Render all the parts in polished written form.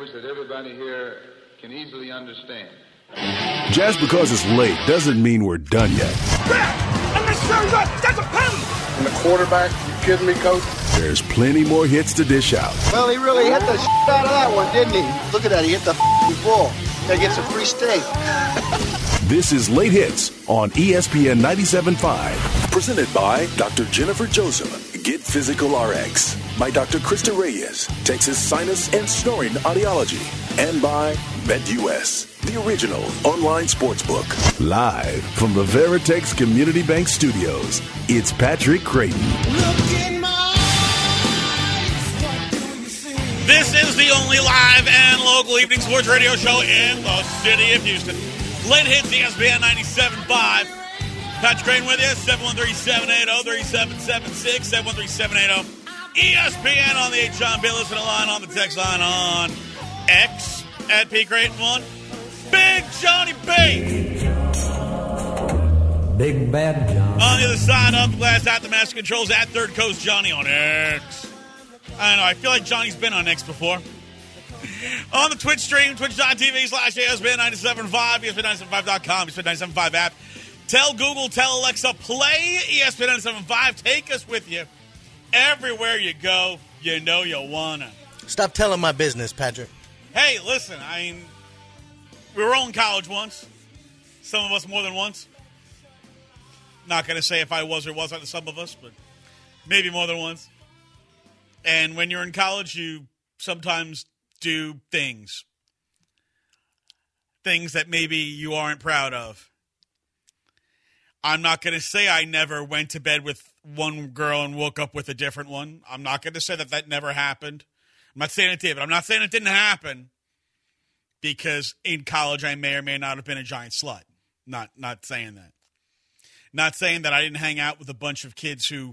words that everybody here can easily understand. Just because it's late doesn't mean we're done yet. That's a penalty! And the quarterback, you kidding me, Coach? There's plenty more hits to dish out. Well, he really hit the out of that one, didn't he? Look at that, he hit the ball. Gotta get some free steak. This is Late Hits on ESPN 97.5. Presented by Dr. Jennifer Joseph. Get Physical RX. By Dr. Krista Reyes. Texas Sinus and Snoring Audiology. And by BetUS, the original online sportsbook. Live from the Veritex Community Bank Studios, it's Patrick Creighton. This is the only live and local evening sports radio show in the city of Houston. Late Hits, ESPN 97.5. Patrick Creighton with you, 713-780-3776, 713-780-ESPN on the H. John B. Listening line, on the text line, on X at P. Creighton1. Big Johnny B. Big Bad John. On the other side of the glass, at the Master Controls, at Third Coast Johnny on X. I don't know, I feel like Johnny's been on X before. On the Twitch stream, twitch.tv/ESPN975, ESPN975.com, ESPN975 app. Tell Google, tell Alexa, play ESPN975. Take us with you everywhere you go. You know you wanna. Stop telling my business, Patrick. Hey, listen, I mean, we were all in college once. Some of us more than once. Not going to say if I was or wasn't some of us, but maybe more than once. And when you're in college, you sometimes do things. Things that maybe you aren't proud of. I'm not going to say I never went to bed with one girl and woke up with a different one. I'm not going to say that never happened. I'm not saying it did, but I'm not saying it didn't happen because in college I may or may not have been a giant slut. Not saying that. Not saying that I didn't hang out with a bunch of kids who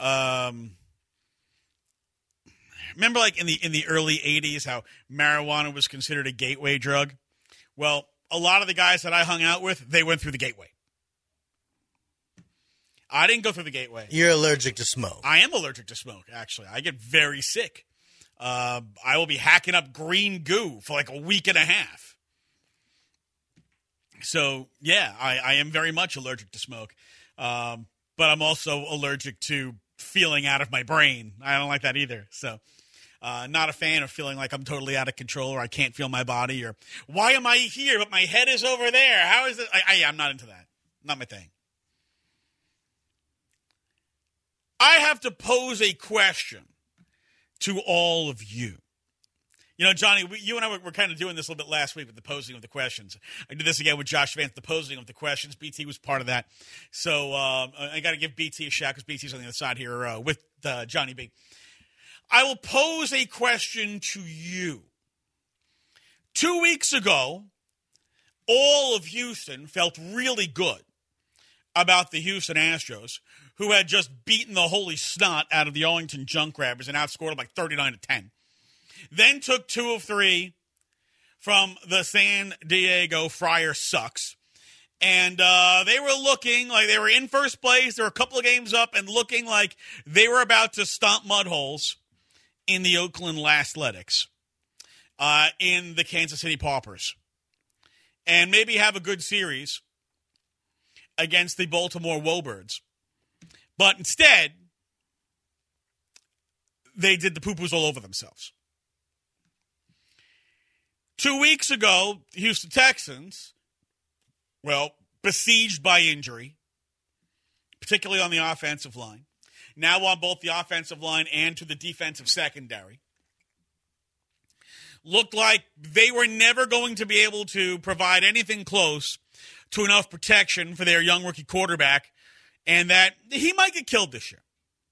remember like in the early 80s how marijuana was considered a gateway drug? Well, a lot of the guys that I hung out with, they went through the gateway. I didn't go through the gateway. You're allergic to smoke. I am allergic to smoke, actually. I get very sick. I will be hacking up green goo for like a week and a half. So, yeah, I am very much allergic to smoke. But I'm also allergic to feeling out of my brain. I don't like that either. So, not a fan of feeling like I'm totally out of control or I can't feel my body or why am I here but my head is over there? How is it? I'm not into that. Not my thing. I have to pose a question to all of you. You know, Johnny, you and I were kind of doing this a little bit last week with the posing of the questions. I did this again with Josh Vance, the posing of the questions. BT was part of that. So I got to give BT a shout because BT's on the other side here with Johnny B. I will pose a question to you. 2 weeks ago, all of Houston felt really good about the Houston Astros, who had just beaten the holy snot out of the Arlington Junkrabbers and outscored them like 39-10. Then took 2 of 3 from the San Diego Friar Sucks. And they were looking like they were in first place. They were a couple of games up and looking like they were about to stomp mud holes in the Oakland Athletics, in the Kansas City Paupers. And maybe have a good series against the Baltimore Woebirds. But instead, they did the poo-poos all over themselves. 2 weeks ago, the Houston Texans, well, besieged by injury, particularly on the offensive line, now on both the offensive line and to the defensive secondary, looked like they were never going to be able to provide anything close to enough protection for their young rookie quarterback, and that he might get killed this year.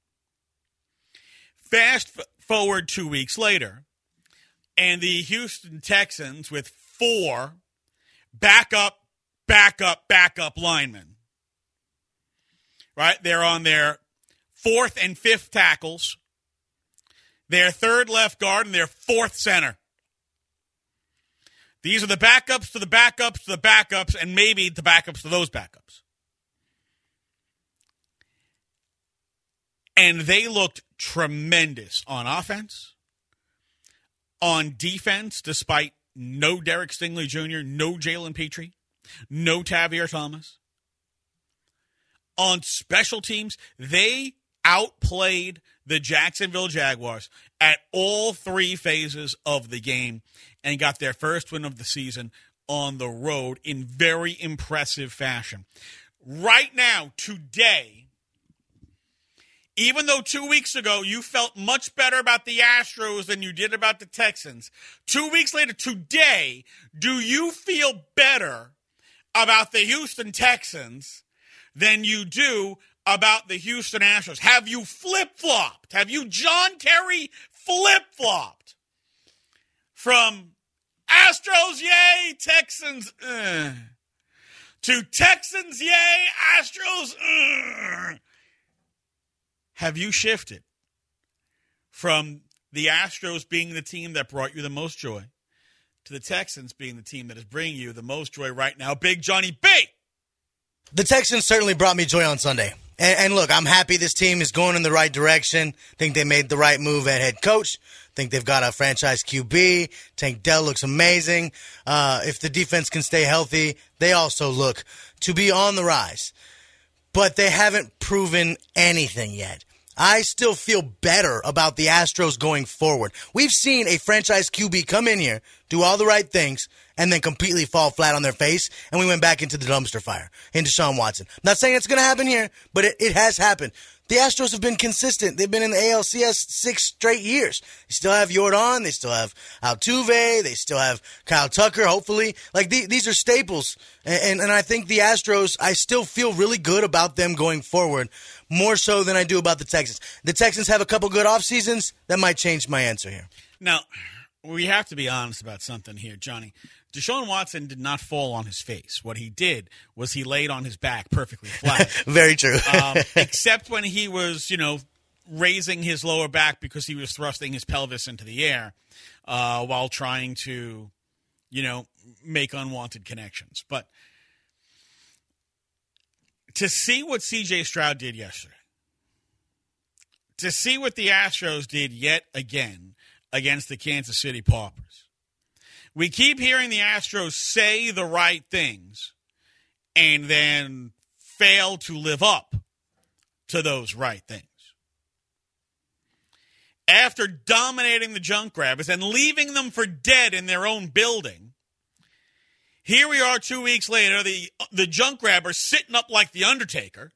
Fast forward 2 weeks later, and the Houston Texans with 4 backup linemen, right? They're on their 4th and 5th tackles, their 3rd left guard, and their 4th center. These are the backups to the backups to the backups, and maybe the backups to those backups. And they looked tremendous on offense, on defense, despite no Derek Stingley Jr., no Jalen Petrie, no Tavier Thomas. On special teams, they outplayed the Jacksonville Jaguars at all three phases of the game and got their first win of the season on the road in very impressive fashion. Right now, today, even though 2 weeks ago you felt much better about the Astros than you did about the Texans, 2 weeks later, today, do you feel better about the Houston Texans than you do about the Houston Astros? Have you flip-flopped? Have you John Kerry flip-flopped from Astros, yay, Texans, to Texans, yay, Astros, Have you shifted from the Astros being the team that brought you the most joy to the Texans being the team that is bringing you the most joy right now? Big Johnny B! The Texans certainly brought me joy on Sunday. And look, I'm happy this team is going in the right direction. Think they made the right move at head coach. Think they've got a franchise QB. Tank Dell looks amazing. If the defense can stay healthy, they also look to be on the rise. But they haven't proven anything yet. I still feel better about the Astros going forward. We've seen a franchise QB come in here, do all the right things, and then completely fall flat on their face, and we went back into the dumpster fire, into Deshaun Watson. I'm not saying it's going to happen here, but it has happened. The Astros have been consistent. They've been in the ALCS 6 straight years. They still have Jordan. They still have Altuve. They still have Kyle Tucker, hopefully. Like, these are staples. And I think the Astros, I still feel really good about them going forward, more so than I do about the Texans. The Texans have a couple good off seasons. That might change my answer here. Now, we have to be honest about something here, Johnny. Deshaun Watson did not fall on his face. What he did was he laid on his back perfectly flat. Very true. Except when he was, raising his lower back because he was thrusting his pelvis into the air while trying to, make unwanted connections. But to see what C.J. Stroud did yesterday, to see what the Astros did yet again against the Kansas City Paupers, we keep hearing the Astros say the right things and then fail to live up to those right things. After dominating the junk grabbers and leaving them for dead in their own building, here we are 2 weeks later, the junk grabbers sitting up like The Undertaker,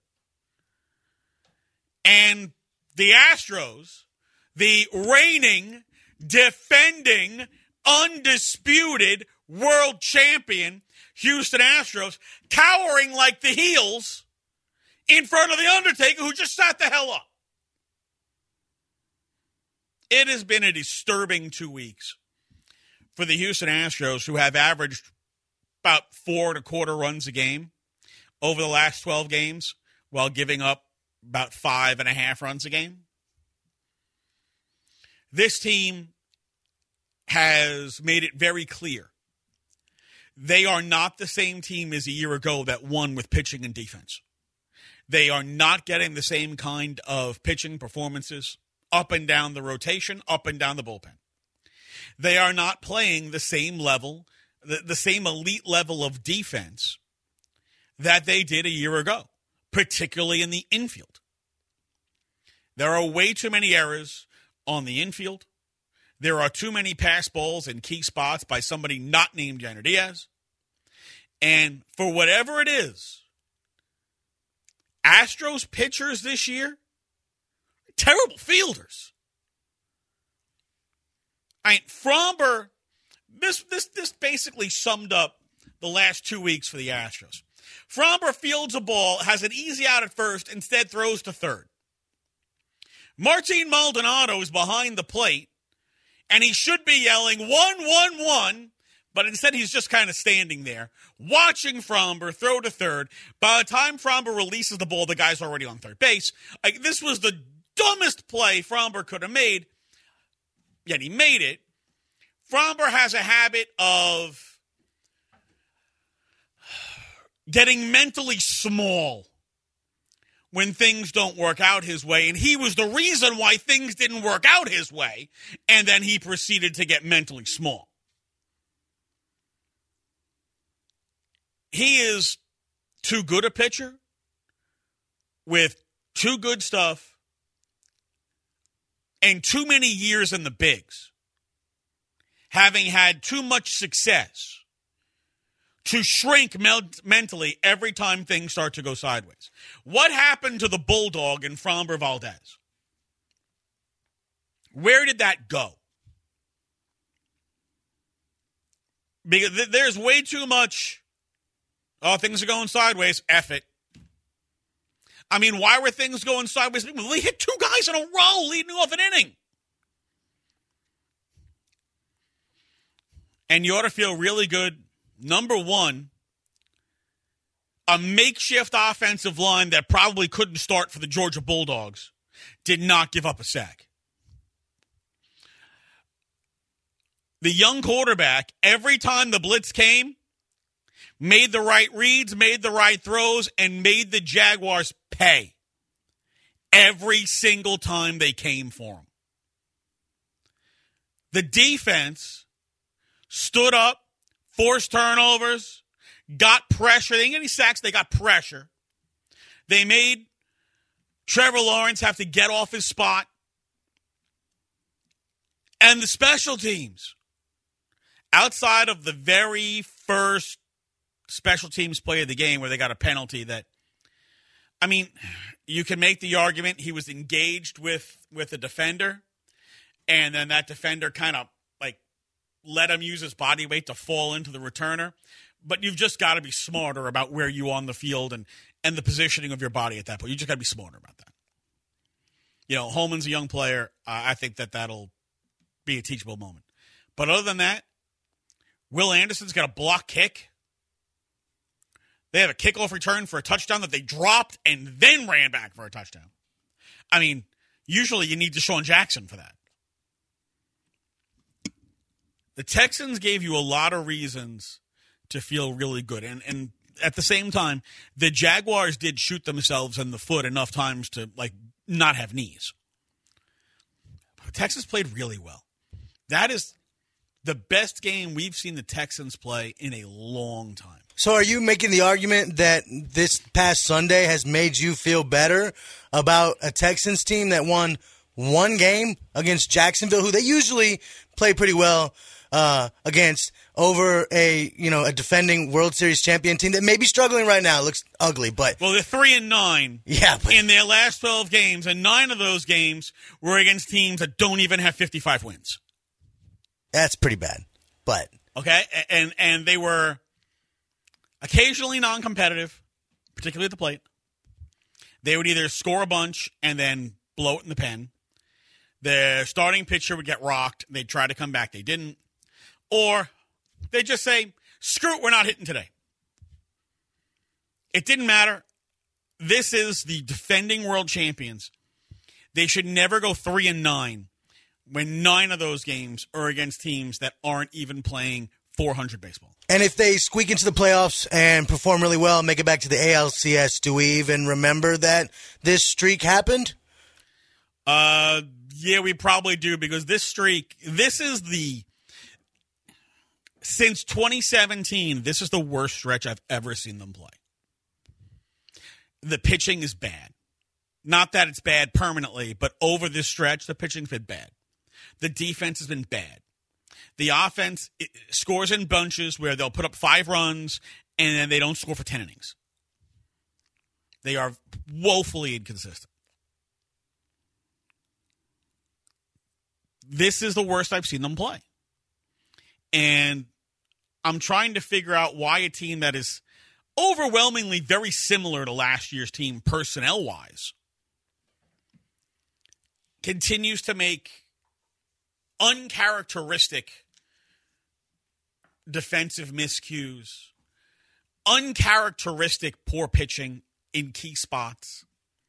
and the Astros, the reigning, defending, undisputed world champion Houston Astros, cowering like the heels in front of The Undertaker, who just sat the hell up. It has been a disturbing 2 weeks for the Houston Astros, who have averaged about 4.25 runs a game over the last 12 games, while giving up about 5.5 runs a game. This team has made it very clear they are not the same team as a year ago that won with pitching and defense. They are not getting the same kind of pitching performances up and down the rotation, up and down the bullpen. They are not playing the same level, the same elite level of defense that they did a year ago, particularly in the infield. There are way too many errors on the infield. There are too many pass balls in key spots by somebody not named Yainer Diaz. And for whatever it is, Astros pitchers this year, terrible fielders. Fromber, this basically summed up the last 2 weeks for the Astros. Fromber fields a ball, has an easy out at first, instead throws to third. Martin Maldonado is behind the plate, and he should be yelling 1-1-1, but instead he's just kind of standing there, watching Fromber throw to third. By the time Fromber releases the ball, the guy's already on third base. This was the dumbest play Fromber could have made, yet he made it. Fromber has a habit of getting mentally small when things don't work out his way, and he was the reason why things didn't work out his way, and then he proceeded to get mentally small. He is too good a pitcher with too good stuff and too many years in the bigs, having had too much success to shrink mentally every time things start to go sideways. What happened to the Bulldog in Framber Valdez? Where did that go? Because there's way too much, things are going sideways, F it. I mean, why were things going sideways? They hit two guys in a row leading off an inning. And you ought to feel really good. Number one, a makeshift offensive line that probably couldn't start for the Georgia Bulldogs did not give up a sack. The young quarterback, every time the blitz came, made the right reads, made the right throws, and made the Jaguars pay every single time they came for him. The defense stood up, forced turnovers, got pressure. They didn't get any sacks. They got pressure. They made Trevor Lawrence have to get off his spot. And the special teams, outside of the very first special teams play of the game where they got a penalty that, I mean, you can make the argument he was engaged with a defender, and then that defender kind of let him use his body weight to fall into the returner. But you've just got to be smarter about where you are on the field and the positioning of your body at that point. You just got to be smarter about that. You know, Holman's a young player. I think that'll be a teachable moment. But other than that, Will Anderson's got a block kick. They have a kickoff return for a touchdown that they dropped and then ran back for a touchdown. I mean, usually you need Deshaun Jackson for that. The Texans gave you a lot of reasons to feel really good. And at the same time, the Jaguars did shoot themselves in the foot enough times to, not have knees. But Texas played really well. That is the best game we've seen the Texans play in a long time. So are you making the argument that this past Sunday has made you feel better about a Texans team that won one game against Jacksonville, who they usually play pretty well against, over a defending World Series champion team that may be struggling right now? It looks ugly, but they're 3-9. Yeah, in their last 12 games, and 9 of those games were against teams that don't even have 55 wins. That's pretty bad. But okay, and they were occasionally non-competitive, particularly at the plate. They would either score a bunch and then blow it in the pen. Their starting pitcher would get rocked. They'd try to come back. They didn't. Or they'd just say, screw it, we're not hitting today. It didn't matter. This is the defending world champions. They should never go 3-9 when 9 of those games are against teams that aren't even playing .400 baseball. And if they squeak into the playoffs and perform really well and make it back to the ALCS, do we even remember that this streak happened? Yeah, we probably do, because since 2017, this is the worst stretch I've ever seen them play. The pitching is bad. Not that it's bad permanently, but over this stretch, the pitching's been bad. The defense has been bad. The offense scores in bunches where they'll put up 5 runs and then they don't score for 10 innings. They are woefully inconsistent. This is the worst I've seen them play. And I'm trying to figure out why a team that is overwhelmingly very similar to last year's team personnel-wise continues to make uncharacteristic defensive miscues, uncharacteristic poor pitching in key spots,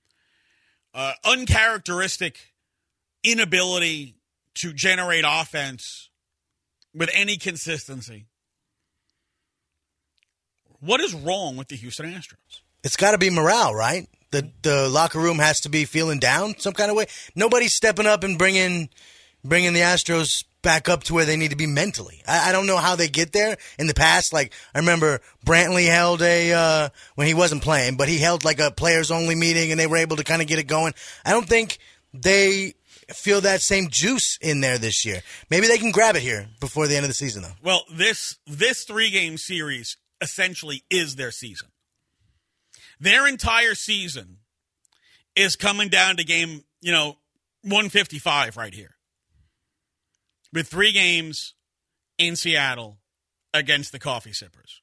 uncharacteristic inability to generate offense with any consistency. What is wrong with the Houston Astros? It's got to be morale, right? The locker room has to be feeling down some kind of way. Nobody's stepping up and bringing the Astros back up to where they need to be mentally. I don't know how they get there in the past. Like, I remember Brantley held when he wasn't playing, but he held like a players-only meeting, and they were able to kind of get it going. I don't think they feel that same juice in there this year. Maybe they can grab it here before the end of the season, though. Well, this 3-game series essentially is their season. Their entire season is coming down to game, 155 right here. With 3 games in Seattle against the Coffee Sippers.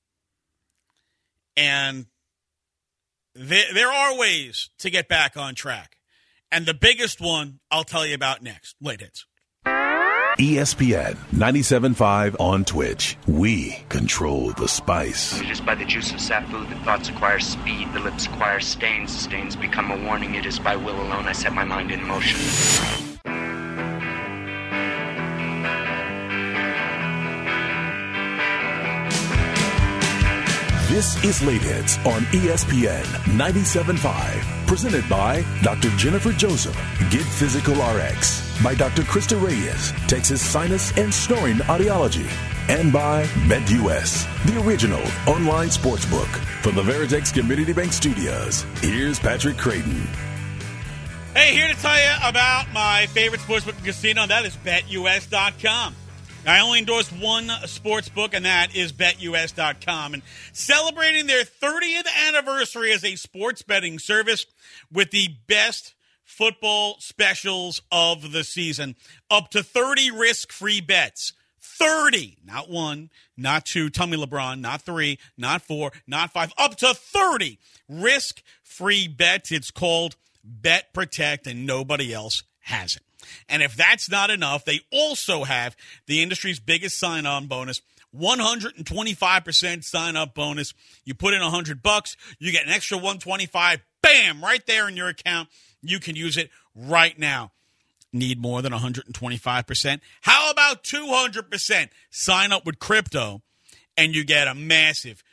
And there are ways to get back on track. And the biggest one I'll tell you about next. Late Hits. ESPN 97.5 on Twitch. We control the spice. Just by the juice of safu, the thoughts acquire speed, the lips acquire stains, stains become a warning. It is by will alone I set my mind in motion. This is Late Hits on ESPN 97.5. Presented by Dr. Jennifer Joseph, Get Physical RX. By Dr. Krista Reyes, Texas Sinus and Snoring Audiology. And by BetUS, the original online sportsbook. From the Veritex Community Bank Studios, here's Patrick Creighton. Hey, here to tell you about my favorite sportsbook and casino. That is BetUS.com. I only endorse one sports book, and that is BetUS.com. And celebrating their 30th anniversary as a sports betting service with the best football specials of the season. Up to 30 risk-free bets. 30. Not 1, not 2. Tell me LeBron. Not 3, not 4, not 5. Up to 30 risk-free bets. It's called Bet Protect, and nobody else has it. And if that's not enough, they also have the industry's biggest sign-on bonus, 125% sign-up bonus. You put in $100, you get an extra $125, bam, right there in your account. You can use it right now. Need more than 125%? How about 200%? Sign up with crypto, and you get a massive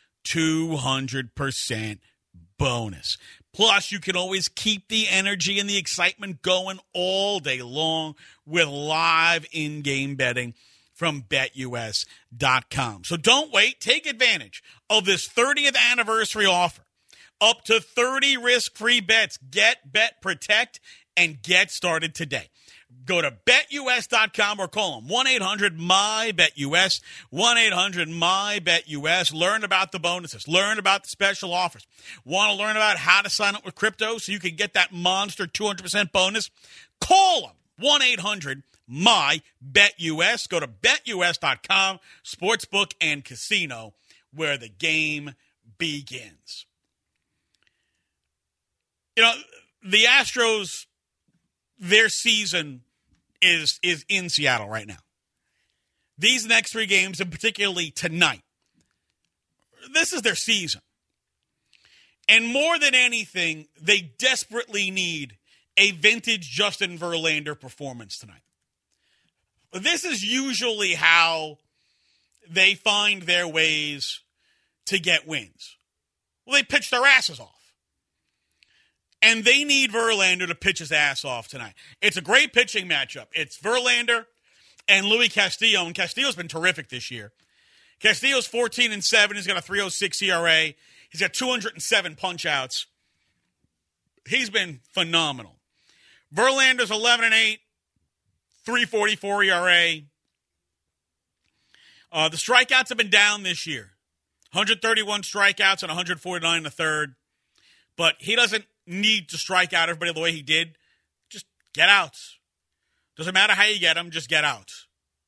200% bonus. Plus, you can always keep the energy and the excitement going all day long with live in-game betting from BetUS.com. So don't wait. Take advantage of this 30th anniversary offer. Up to 30 risk-free bets. Get Bet Protect and get started today. Go to BetUS.com or call them 1-800-MY-BETUS, 1-800-MY-BETUS. Learn about the bonuses. Learn about the special offers. Want to learn about how to sign up with crypto so you can get that monster 200% bonus? Call them 1-800-MY-BETUS. Go to BetUS.com, sportsbook and casino, where the game begins. The Astros, their season is in Seattle right now. These next 3 games, and particularly tonight, this is their season. And more than anything, they desperately need a vintage Justin Verlander performance tonight. This is usually how they find their ways to get wins. Well, they pitch their asses off. And they need Verlander to pitch his ass off tonight. It's a great pitching matchup. It's Verlander and Luis Castillo. And Castillo's been terrific this year. Castillo's 14-7. He's got a 3.06 ERA. He's got 207 punch-outs. He's been phenomenal. Verlander's 11-8, 3.44 ERA. The strikeouts have been down this year. 131 strikeouts and 149 in the third. But he doesn't need to strike out everybody the way he did. Just get outs. Doesn't matter how you get him, just get outs.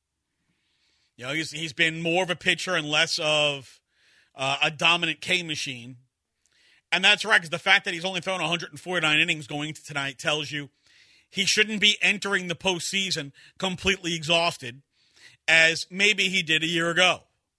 He's been more of a pitcher and less of a dominant K machine. And that's right, because the fact that he's only thrown 149 innings going into tonight tells you he shouldn't be entering the postseason completely exhausted, as maybe he did a year ago.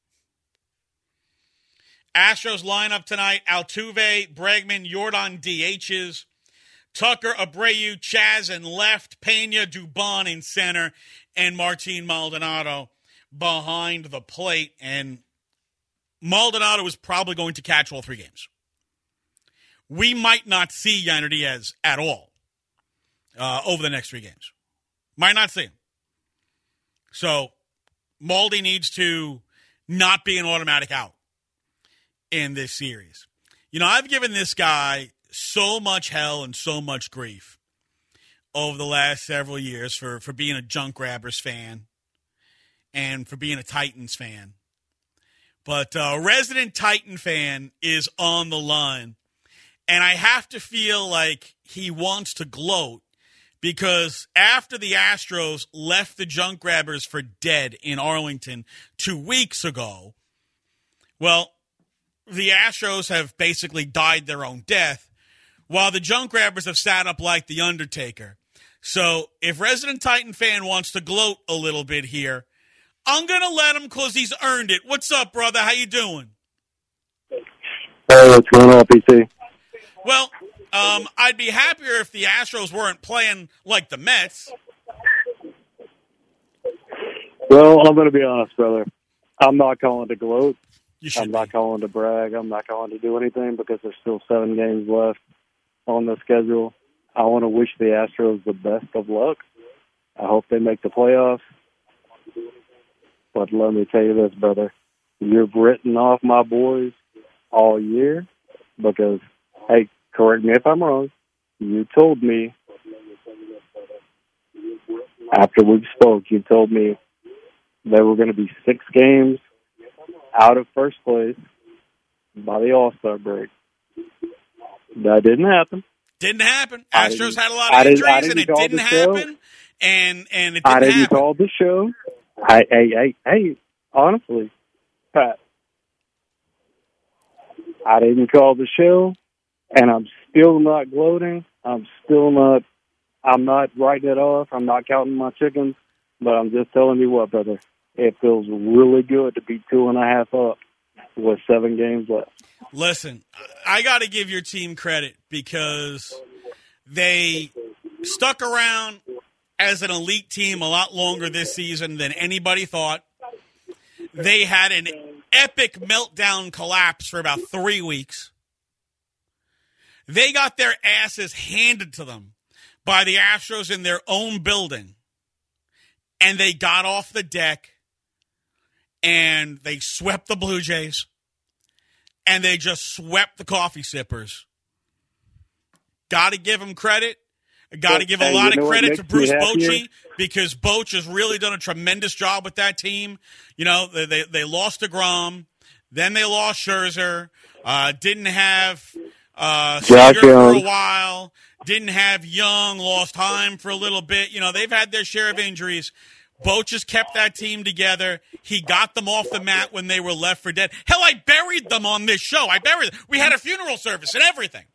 Astros lineup tonight: Altuve, Bregman, Yordan DHs, Tucker, Abreu, Chaz in left, Pena, Dubon in center, and Martin Maldonado behind the plate. And Maldonado is probably going to catch all 3 games. we might not see Yainer Diaz at all over the next 3 games. Might not see him. So Maldi needs to not be an automatic out in this series. You know, I've given this guy so much hell and so much grief over the last several years for being a Junk Grabbers fan and for being a Titans fan. But a resident Titan fan is on the line, and I have to feel like he wants to gloat because after the Astros left the Junk Grabbers for dead in Arlington 2 weeks ago, well, the Astros have basically died their own death, while the Junk Grabbers have sat up like The Undertaker. So if resident Titan fan wants to gloat a little bit here, I'm going to let him because he's earned it. What's up, brother? How you doing? Hey, what's going on, PC? Well, I'd be happier if the Astros weren't playing like the Mets. Well, I'm going to be honest, brother. I'm not calling to gloat. I'm not calling to brag. I'm not calling to do anything because there's still 7 games left on the schedule. I want to wish the Astros the best of luck. I hope they make the playoffs. But let me tell you this, brother. You've written off my boys all year because, hey, correct me if I'm wrong, you told me, after we spoke, you told me there were going to be 6 games out of first place by the All-Star break. That didn't happen. Didn't happen. Astros had a lot of injuries, and it didn't happen. And it didn't happen. I didn't call the show. Hey, honestly, Pat, I didn't call the show, and I'm still not gloating. I'm not writing it off. I'm not counting my chickens, but I'm just telling you what, brother. It feels really good to be 2.5 up with 7 games left. Listen, I got to give your team credit because they stuck around as an elite team a lot longer this season than anybody thought. They had an epic meltdown collapse for about 3 weeks. They got their asses handed to them by the Astros in their own building, and they got off the deck, and they swept the Blue Jays, and they just swept the coffee sippers. Got to give them credit. Got to give a lot of credit to Bruce Bochy because Boch has really done a tremendous job with that team. You know, they lost DeGrom, then they lost Scherzer, didn't have Seager for a while, didn't have Young, lost time for a little bit. You know, they've had their share of injuries. Boch has kept that team together. He got them off the mat when they were left for dead. Hell, I buried them on this show. We had a funeral service and everything.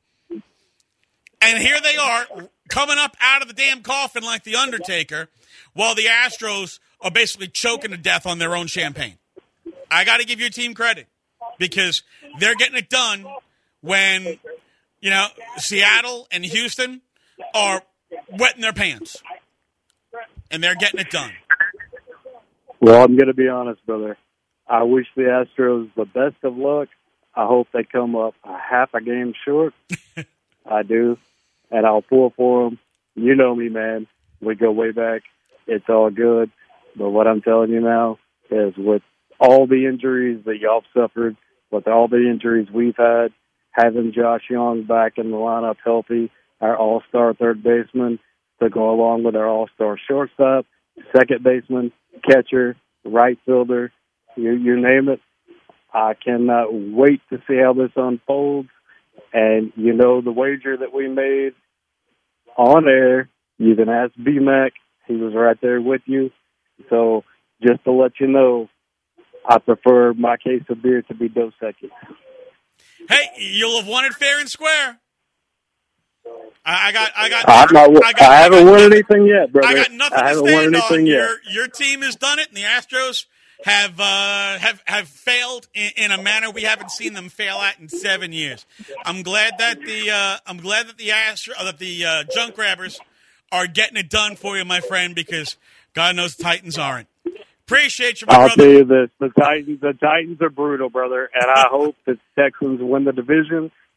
And here they are coming up out of the damn coffin like The Undertaker while the Astros are basically choking to death on their own champagne. I got to give your team credit because they're getting it done when, you know, Seattle and Houston are wetting their pants. And they're getting it done. Well, I'm going to be honest, brother. I wish the Astros the best of luck. I hope they come up a half a game short. I do. And I'll pull for them. You know me, man. We go way back. It's all good. But what I'm telling you now is with all the injuries that y'all suffered, with all the injuries we've had, having Josh Young back in the lineup healthy, our all-star third baseman, to go along with our all-star shortstop, second baseman, catcher, right fielder, you name it. I cannot wait to see how this unfolds. And, you know, the wager that we made on air, you can ask B-Mac. He was right there with you. So just to let you know, I prefer my case of beer to be Dos Equis. Hey, you'll have won it fair and square. I haven't won anything yet, brother. I got nothing to stand on. Your team has done it, and the Astros have failed in a manner we haven't seen them fail at in 7 years. I'm glad that the Junk Grabbers are getting it done for you, my friend, because God knows the Titans aren't. Appreciate you, my brother. I'll tell you this: the Titans are brutal, brother, and I hope that Texans win the division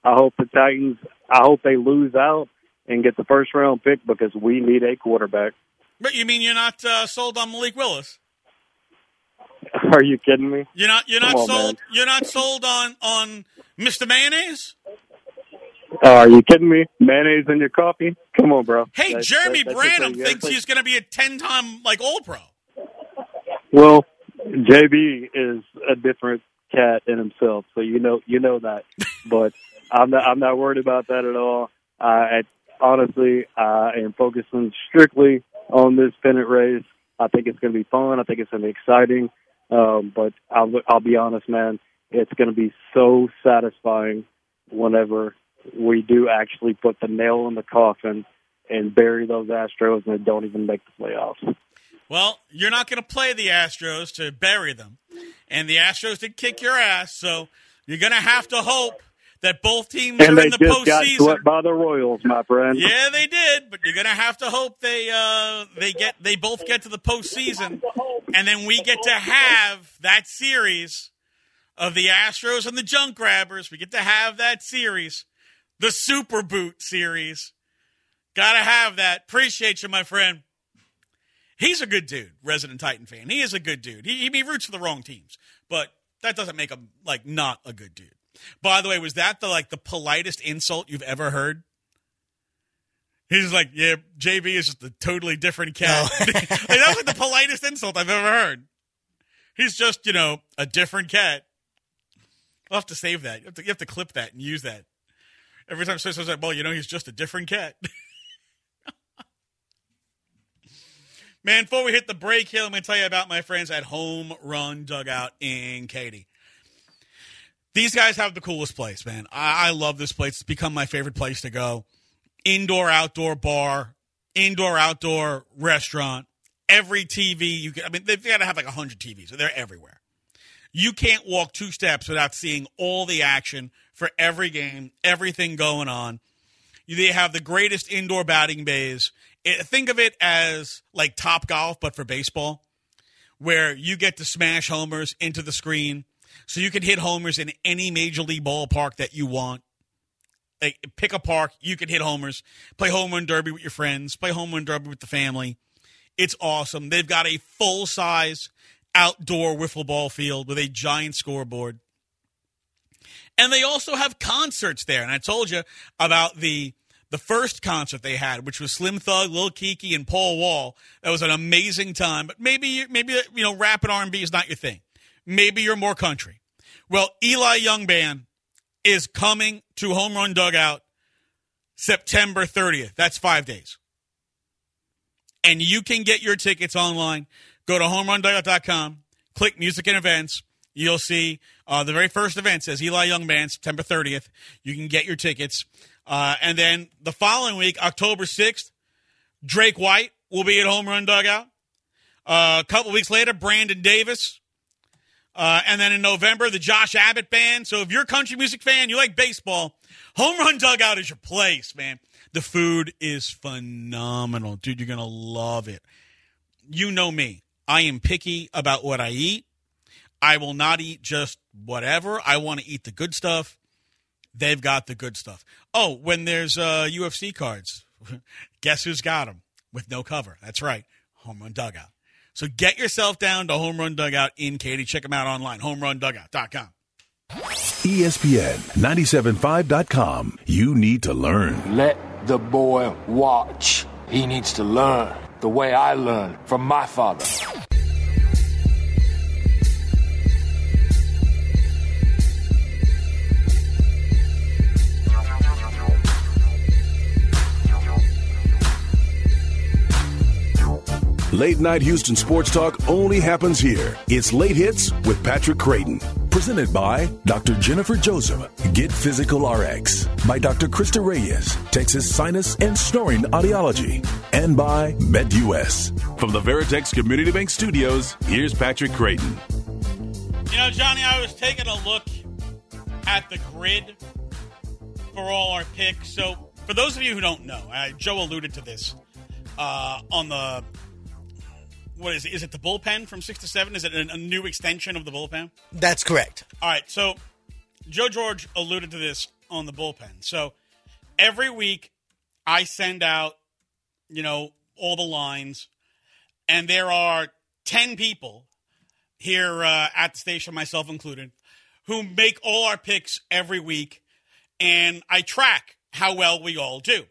I hope the Titans, I hope they lose out and get the first-round pick because we need a quarterback. But you mean you're not sold on Malik Willis? Are you kidding me? You're not Come on, sold. man. You're not sold on Mr. Mayonnaise? Are you kidding me? Mayonnaise in your coffee? Come on, bro. Hey, Jeremy that's Branham the thing. thinks he's going to be a 10-time All-Pro. Well, JB is a different cat in himself, so you know that. But I'm not worried about that at all. Honestly, I am focusing strictly on this pennant race. I think it's going to be fun. I think it's going to be exciting. But I'll be honest, man. It's going to be so satisfying whenever we do actually put the nail in the coffin and bury those Astros and they don't even make the playoffs. Well, you're not going to play the Astros to bury them. And the Astros did kick your ass, so you're going to have to hope that both teams are in the postseason. And they just got swept by the Royals, my friend. Yeah, they did, but you're going to have to hope they both get to the postseason, and then we get to have that series of the Astros and the Junk Grabbers. We get to have that series, the Super Boot series. Got to have that. Appreciate you, my friend. He's a good dude, resident Titan fan. He is a good dude. He roots for the wrong teams, but that doesn't make him not a good dude. By the way, was that the politest insult you've ever heard? He's like, yeah, JB is just a totally different cat. No. That was the politest insult I've ever heard. He's just, a different cat. I'll have to save that. You have to clip that and use that. Every time someone says that, well, he's just a different cat. Man, before we hit the break here, let me tell you about my friends at Home Run Dugout in Katy. These guys have the coolest place, man. I love this place. It's become my favorite place to go. Indoor, outdoor bar, indoor, outdoor restaurant, every TV. They've got to have 100 TVs. So they're everywhere. You can't walk 2 steps without seeing all the action for every game, everything going on. They have the greatest indoor batting bays. Think of it as like Top Golf, but for baseball, where you get to smash homers into the screen. So you can hit homers in any major league ballpark that you want. Pick a park, you can hit homers. Play home run derby with your friends. Play home run derby with the family. It's awesome. They've got a full-size outdoor wiffle ball field with a giant scoreboard. And they also have concerts there. And I told you about the first concert they had, which was Slim Thug, Lil Keke, and Paul Wall. That was an amazing time. But maybe rap and R&B is not your thing. Maybe you're more country. Well, Eli Young Band is coming to Home Run Dugout September 30th. That's 5 days. And you can get your tickets online. Go to homerundugout.com, click Music and Events. You'll see the very first event says Eli Young Band, September 30th. You can get your tickets. And then the following week, October 6th, Drake White will be at Home Run Dugout. A couple weeks later, Brandon Davis. And then in November, the Josh Abbott Band. So if you're a country music fan, you like baseball, Home Run Dugout is your place, man. The food is phenomenal. Dude, you're going to love it. You know me. I am picky about what I eat. I will not eat just whatever. I want to eat the good stuff. They've got the good stuff. Oh, when there's UFC cards, guess who's got them with no cover? That's right, Home Run Dugout. So get yourself down to Home Run Dugout in Katy. Check them out online, homerundugout.com. ESPN 975.com. You need to learn. Let the boy watch. He needs to learn the way I learned from my father. Late Night Houston Sports Talk only happens here. It's Late Hits with Patrick Creighton. Presented by Dr. Jennifer Joseph. Get Physical RX. By Dr. Krista Reyes. Texas Sinus and Snoring Audiology. And by MedUS. From the Veritex Community Bank Studios, here's Patrick Creighton. Johnny, I was taking a look at the grid for all our picks. So, for those of you who don't know, Joe alluded to this on the... What is it? Is it the bullpen from 6 to 7? Is it a new extension of the bullpen? That's correct. All right. So Joe George alluded to this on the bullpen. So every week I send out, all the lines, and there are 10 people here at the station, myself included, who make all our picks every week, and I track how well we all do.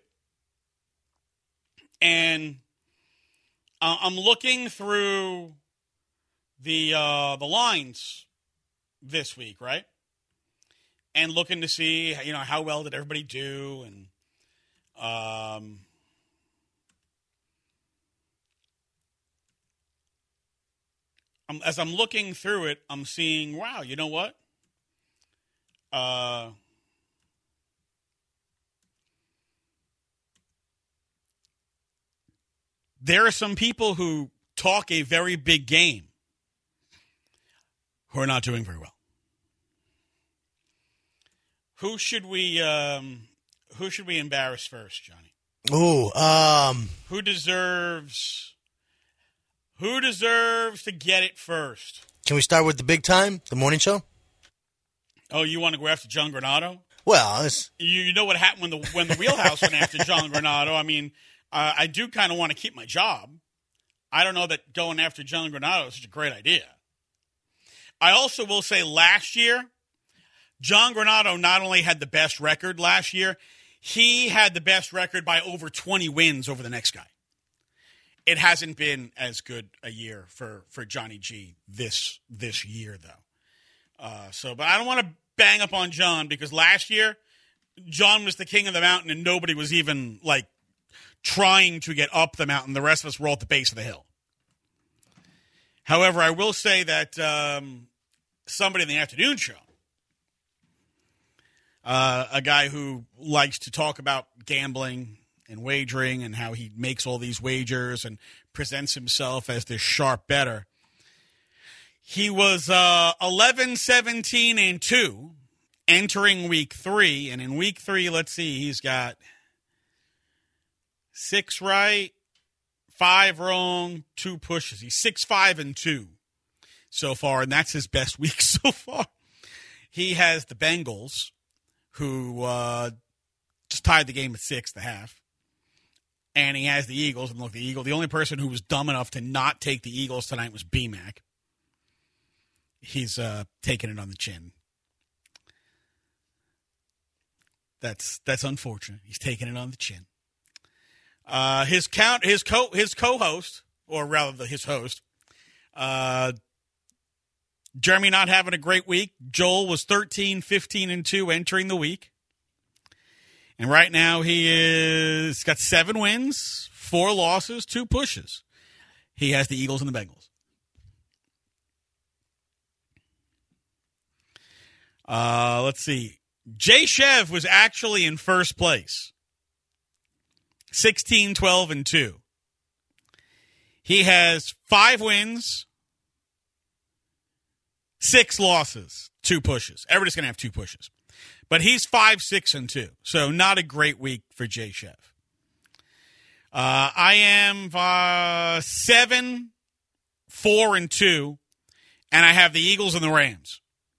And I'm looking through the lines this week, right? And looking to see, how well did everybody do, and as I'm looking through it, I'm seeing, wow, you know what? There are some people who talk a very big game who are not doing very well. Who should we embarrass first, Johnny? Who deserves to get it first? Can we start with the big time, the morning show? Oh, you want to go after John Granado? Well, you know what happened when the Wheelhouse went after John Granado. I mean, I do kind of want to keep my job. I don't know that going after John Granado is such a great idea. I also will say last year, John Granado not only had the best record last year, he had the best record by over 20 wins over the next guy. It hasn't been as good a year for Johnny G this year, though. But I don't want to bang up on John because last year, John was the king of the mountain and nobody was even, trying to get up the mountain. The rest of us were all at the base of the hill. However, I will say that somebody in the afternoon show, a guy who likes to talk about gambling and wagering and how he makes all these wagers and presents himself as this sharp bettor. He was 11-17-2 entering week 3. And in week 3, let's see, he's got 6 right, 5 wrong, 2 pushes. He's 6-5-2 so far, and that's his best week so far. He has the Bengals, who just tied the game at 6.5. And he has the Eagles. And look, the only person who was dumb enough to not take the Eagles tonight was BMAC. He's taking it on the chin. That's unfortunate. He's taking it on the chin. His co-host, or rather his host, Jeremy not having a great week. Joel was 13-15-2 entering the week. And right now he's got 7 wins, 4 losses, 2 pushes. He has the Eagles and the Bengals. Let's see. Jay Shev was actually in first place. 16-12-2. He has 5 wins, 6 losses, 2 pushes. Everybody's going to have 2 pushes. But he's 5-6-2, so not a great week for Jay Shev. I am 7-4-2, and I have the Eagles and the Rams.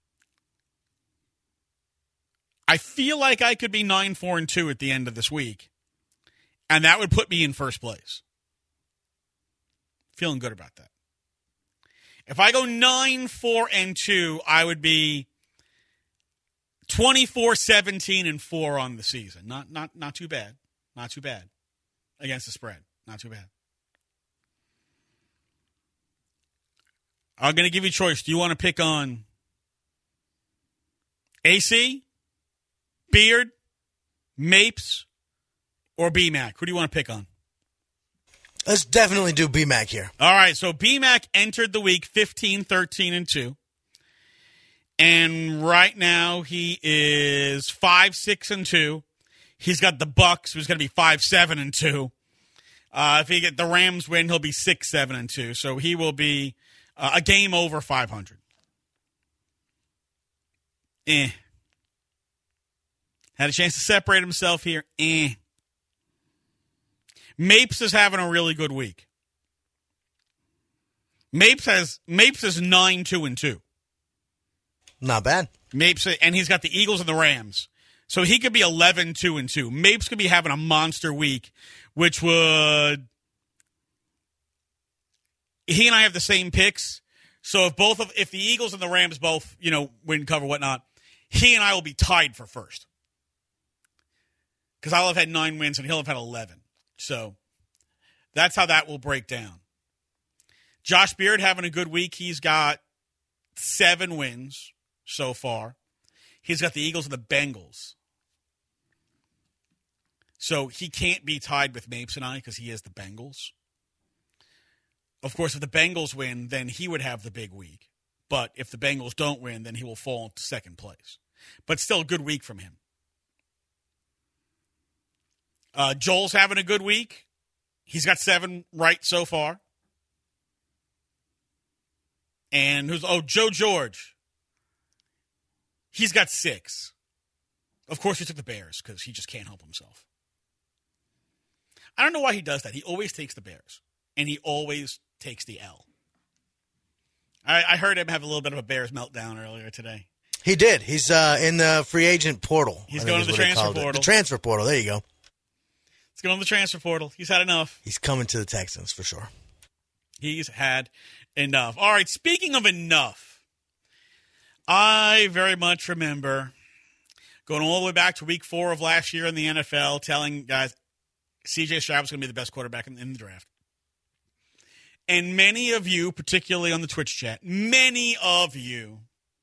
I feel like I could be 9-4-2 at the end of this week, and that would put me in first place. Feeling good about that. If I go 9-4-2, I would be 24-17-4 on the season. Not too bad. Not too bad. Against the spread. Not too bad. I'm going to give you a choice. Do you want to pick on AC, Beard, Mapes, or BMAC? Who do you want to pick on? Let's definitely do BMAC here. All right, so BMAC entered the week 15-13-2. And right now he is 5-6-2. He's got the Bucks, who's going to be 5-7-2. If he get the Rams win, he'll be 6-7-2. So he will be a game over 500. Had a chance to separate himself here. Mapes is having a really good week. Mapes is 9-2-2. Not bad. Mapes, and he's got the Eagles and the Rams. So he could be 11-2-2. Mapes could be having a monster week, which would... He and I have the same picks. So if the Eagles and the Rams both, win, cover, whatnot, he and I will be tied for first. Because I'll have had 9 wins and he'll have had 11. So that's how that will break down. Josh Beard having a good week. He's got 7 wins so far. He's got the Eagles and the Bengals. So he can't be tied with Mapes and I because he has the Bengals. Of course, if the Bengals win, then he would have the big week. But if the Bengals don't win, then he will fall into second place. But still a good week from him. Joel's having a good week. He's got 7 right so far. And Joe George. He's got 6. Of course, he took the Bears because he just can't help himself. I don't know why he does that. He always takes the Bears. And he always takes the L. I heard him have a little bit of a Bears meltdown earlier today. He did. He's in the free agent portal. He's going to the transfer portal. The transfer portal. There you go. He's going to the transfer portal. He's had enough. He's coming to the Texans for sure. He's had enough. All right, speaking of enough, I very much remember going all the way back to week 4 of last year in the NFL, telling guys C.J. Stroud was going to be the best quarterback in the draft. And many of you, particularly on the Twitch chat, many of you,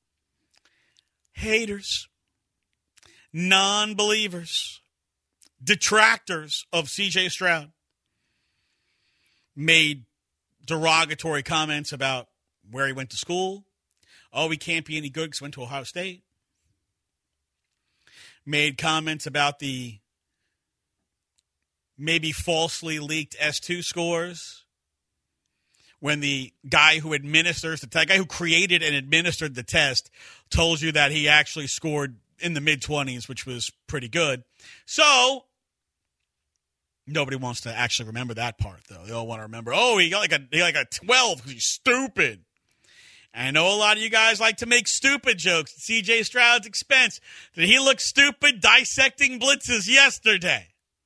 haters, non-believers, detractors of C.J. Stroud, made derogatory comments about where he went to school. Oh, he can't be any good because he went to Ohio State. Made comments about the maybe falsely leaked S2 scores when the guy who administers the guy who created and administered the test told you that he actually scored in the mid-20s, which was pretty good. So nobody wants to actually remember that part, though. They all want to remember, he got like a 12 because he's stupid. I know a lot of you guys like to make stupid jokes at C.J. Stroud's expense. Did he look stupid dissecting blitzes yesterday?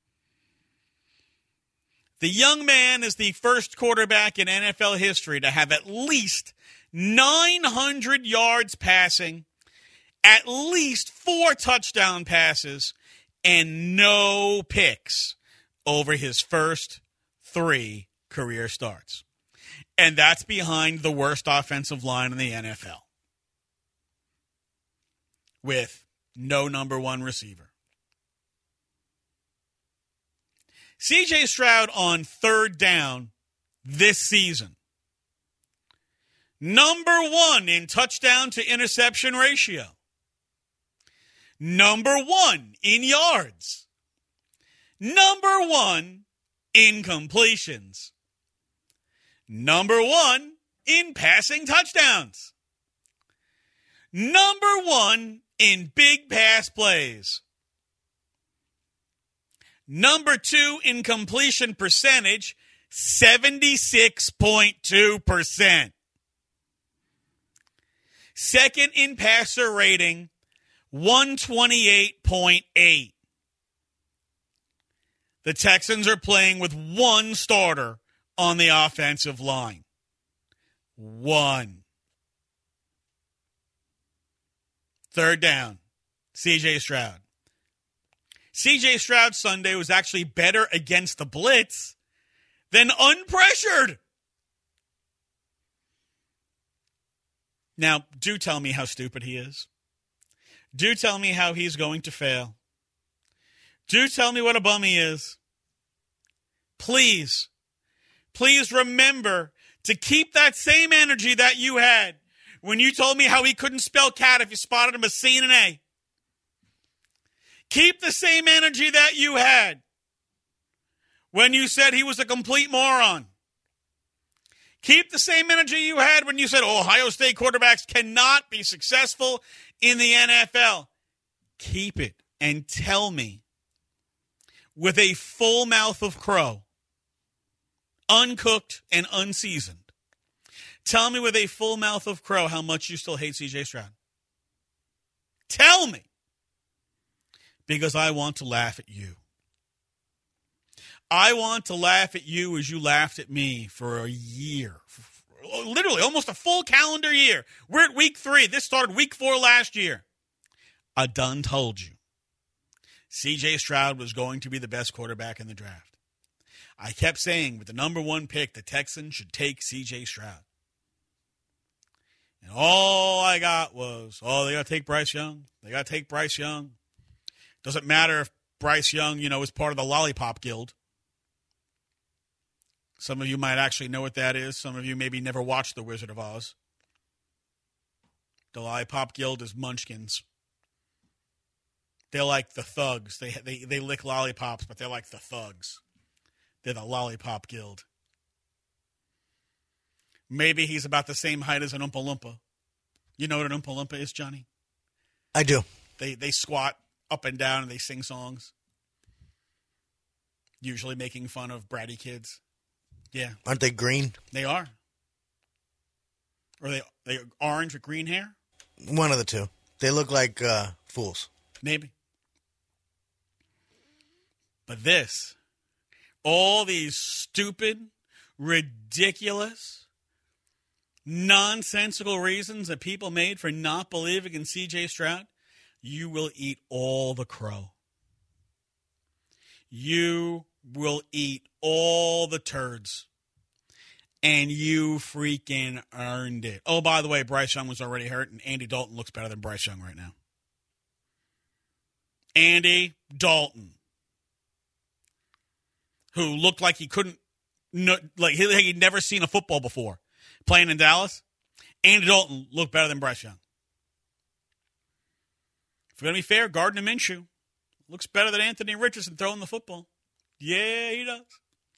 The young man is the first quarterback in NFL history to have at least 900 yards passing, at least 4 touchdown passes, and no picks over his first 3 career starts. And that's behind the worst offensive line in the NFL, with no number 1 receiver. C.J. Stroud on 3rd down this season. Number 1 in touchdown to interception ratio. Number 1 in yards. Number 1 in completions. Number 1 in passing touchdowns. Number 1 in big pass plays. Number 2 in completion percentage, 76.2%. Second in passer rating, 128.8. The Texans are playing with 1 starter on the offensive line. 1. 3rd down, C.J. Stroud. C.J. Stroud Sunday was actually better against the blitz than unpressured. Now, do tell me how stupid he is. Do tell me how he's going to fail. Do tell me what a bum he is. Please remember to keep that same energy that you had when you told me how he couldn't spell cat if you spotted him a C and an A. Keep the same energy that you had when you said he was a complete moron. Keep the same energy you had when you said Ohio State quarterbacks cannot be successful in the NFL. Keep it and tell me with a full mouth of crow, uncooked and unseasoned. Tell me with a full mouth of crow how much you still hate C.J. Stroud. Tell me. because I want to laugh at you. I want to laugh at you as you laughed at me for a year. Literally, almost a full calendar year. We're at week 3. This started week 4 last year. I done told you. C.J. Stroud was going to be the best quarterback in the draft. I kept saying with the number 1 pick, the Texans should take C.J. Stroud. And all I got was, they got to take Bryce Young. They got to take Bryce Young. Doesn't matter if Bryce Young, is part of the Lollipop Guild. Some of you might actually know what that is. Some of you maybe never watched The Wizard of Oz. The Lollipop Guild is munchkins. They're like the thugs. They lick lollipops, but they're like the thugs. They're the Lollipop Guild. Maybe he's about the same height as an Oompa Loompa. You know what an Oompa Loompa is, Johnny? I do. They squat up and down and they sing songs. Usually making fun of bratty kids. Yeah. Aren't they green? They are. Or they orange with green hair? One of the two. They look like fools. Maybe. But all these stupid, ridiculous, nonsensical reasons that people made for not believing in C.J. Stroud, you will eat all the crow. You will eat all the turds. And you freaking earned it. Oh, by the way, Bryce Young was already hurt, and Andy Dalton looks better than Bryce Young right now. Andy Dalton, who looked like he couldn't, he'd never seen a football before, playing in Dallas. Andy Dalton looked better than Bryce Young. If we're going to be fair, Gardner Minshew looks better than Anthony Richardson throwing the football. Yeah, he does.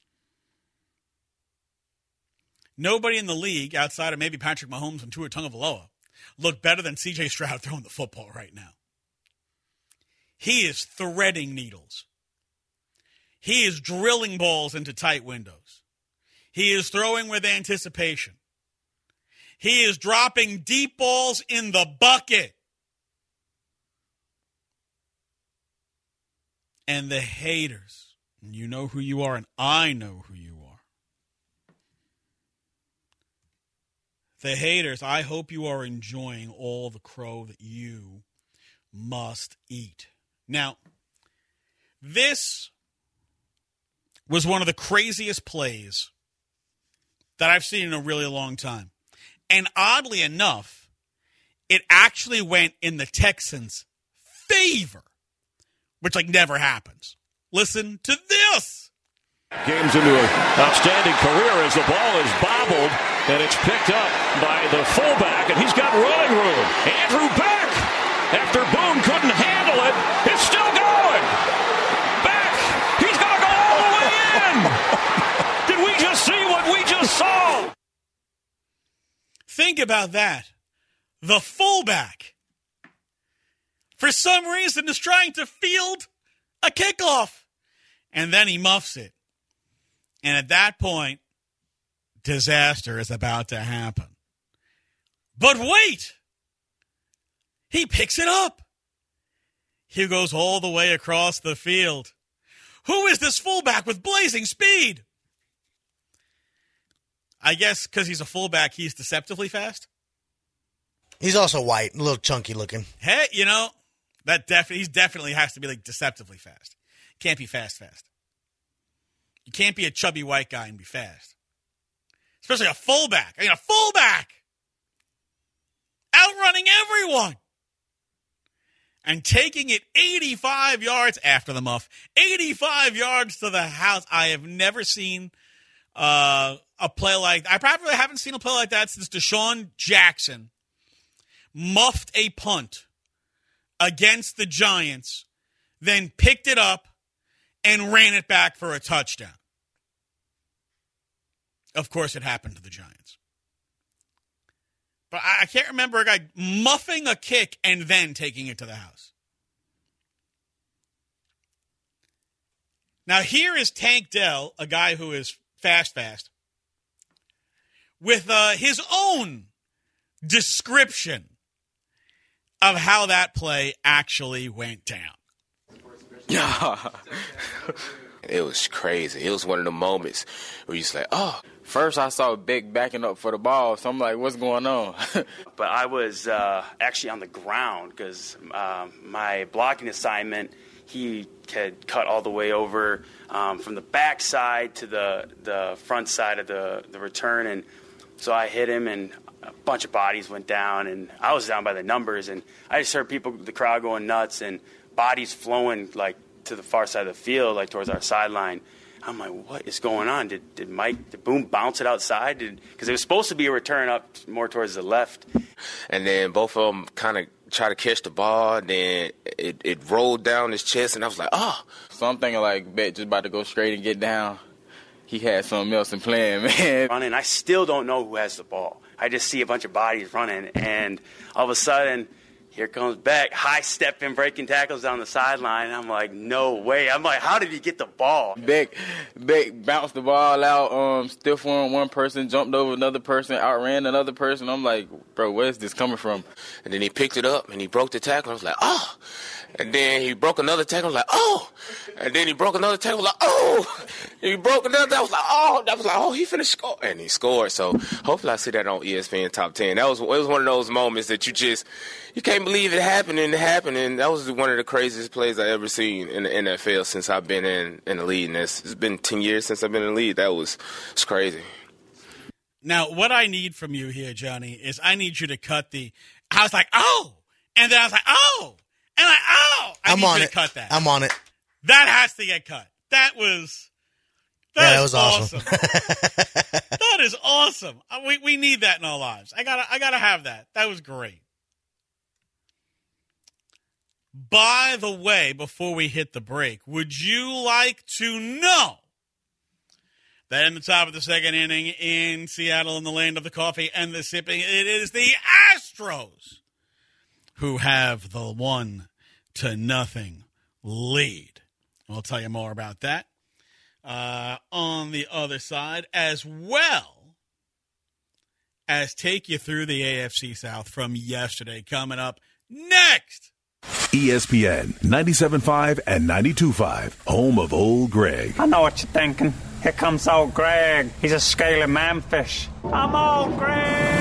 Nobody in the league, outside of maybe Patrick Mahomes and Tua Tagovailoa, look better than C.J. Stroud throwing the football right now. He is threading needles. He is drilling balls into tight windows. He is throwing with anticipation. He is dropping deep balls in the bucket. And the haters, and you know who you are, and I know who you are. The haters, I hope you are enjoying all the crow that you must eat. Now, this was one of the craziest plays that I've seen in a really long time. And oddly enough, it actually went in the Texans' favor, which never happens. Listen to this. Games into an outstanding career as the ball is bobbled, and it's picked up by the fullback, and he's got running room. Andrew Beck, after Boone couldn't handle it, it's still going. Beck, he's going to go all the way in. Did we just see what we just saw? Think about that. The fullback, for some reason, is trying to field a kickoff, and then he muffs it. And at that point, disaster is about to happen. But wait! He picks it up. He goes all the way across the field. Who is this fullback with blazing speed? I guess because he's a fullback, he's deceptively fast. He's also white, a little chunky looking. Hey, he definitely has to be deceptively fast. Can't be fast. You can't be a chubby white guy and be fast. Especially a fullback. A fullback! Outrunning everyone! And taking it 85 yards after the muff. 85 yards to the house. I have never seen a play I probably haven't seen a play like that since Deshaun Jackson muffed a punt against the Giants, then picked it up and ran it back for a touchdown. Of course, it happened to the Giants. But I can't remember a guy muffing a kick and then taking it to the house. Now, here is Tank Dell, a guy who is fast, with his own description of how that play actually went down. Yeah. It was crazy. It was one of the moments where you say, oh. First, I saw Beck backing up for the ball, so I'm like, what's going on? But I was actually on the ground because my blocking assignment, he had cut all the way over from the back side to the front side of the return. And so I hit him, and a bunch of bodies went down, and I was down by the numbers. And I just heard the crowd going nuts, and bodies flowing, like, to the far side of the field, like towards our sideline. I'm like, what is going on? Did Boone bounce it outside? Because it was supposed to be a return up more towards the left. And then both of them kind of tried to catch the ball, and then it rolled down his chest, and I was like, oh. So I'm thinking, like, Beck just about to go straight and get down. He had something else in plan, man. Running, I still don't know who has the ball. I just see a bunch of bodies running, and all of a sudden, here comes Beck, high-stepping, breaking tackles down the sideline. I'm like, no way. I'm like, how did he get the ball? Beck bounced the ball out, stiff arm one person, jumped over another person, outran another person. I'm like, bro, where's this coming from? And then he picked it up, and he broke the tackle. I was like, oh. And then he broke another tackle. I was like, oh. And then he broke another tackle. I was like, oh. And he broke another. I was like, oh. I was like, oh, he finna score. And he scored. So hopefully I see that on ESPN Top 10. It was one of those moments that you can't believe it happened, and it happened. And that was one of the craziest plays I ever seen in the NFL since I've been in the league. And it's been 10 years since I've been in the league. It's crazy. Now, what I need from you here, Johnny, is I need you to cut I was like, oh. And then I was like, oh. And I need you to cut that. I'm on it. That has to get cut. That was awesome. That is awesome. We need that in our lives. I gotta have that. That was great. By the way, before we hit the break, would you like to know that in the top of the second inning in Seattle, in the land of the coffee and the sipping, it is the Astros who have the 1-0 lead. We'll tell you more about that on the other side, as well as take you through the AFC South from yesterday. Coming up next. ESPN 97.5 and 92.5, home of Old Greg. I know what you're thinking. Here comes Old Greg. He's a scaly manfish. I'm Old Greg.